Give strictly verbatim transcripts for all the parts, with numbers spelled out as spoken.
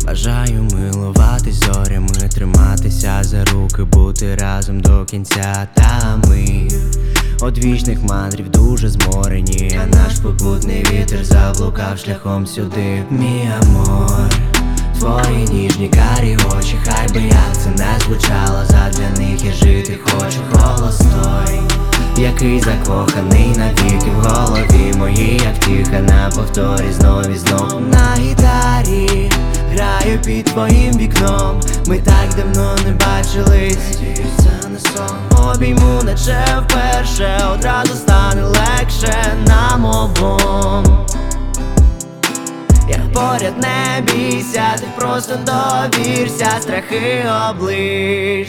Бажаю милуватись зорями, триматися за руки, бути разом до кінця. Та ми од вічних мандрів дуже зморені, а наш попутний вітер заблукав шляхом сюди. Мій амор, твої ніжні карі очі, хай би як це не звучало, задля них я жити хочу. Голос той, який закоханий навіки в голові моїй, як втіха на повторі знов і знов. На гітарі граю під твоїм вікном, ми так давно не бачились, надіюсь, це не сон. Обійму, наче вперше, одразу стане легше нам обом. Як поряд не бійся, ти просто довірся, страхи облиш.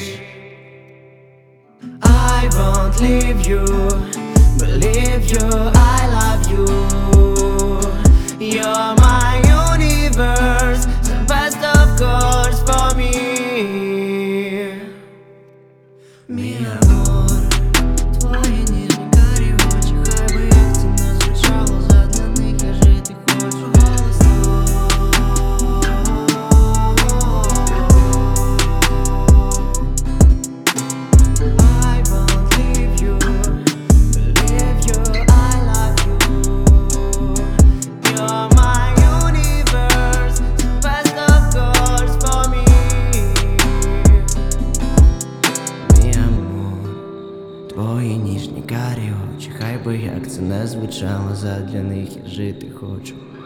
I won't leave you, believe you, I love you. You're my universe, the best of course for me. Мій амор, твої ніжні карі очі, хай би як це не звучало, задля них я жити хочу. Твої ніжні карі очі, хай би як це не звучало, задля них я жити хочу.